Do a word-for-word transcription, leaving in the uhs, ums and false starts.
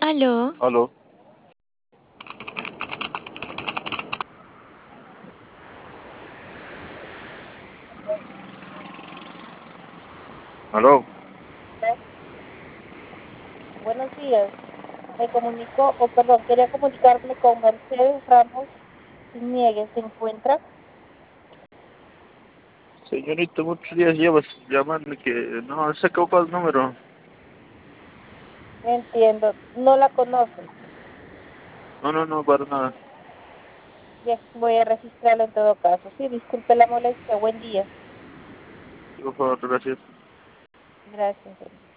Aló, Aló, aló. Buenos días. Me comunico, o perdón, quería comunicarme con Mercedes Ramos Cisniegues. ¿Se encuentra? Señorita, muchos días llevas llamando que no, se equivocó el número. Entiendo. No la conoce. No, no, no, para nada. Bien, voy a registrarlo en todo caso. Sí, disculpe la molestia. Buen día. Por favor, gracias. Gracias.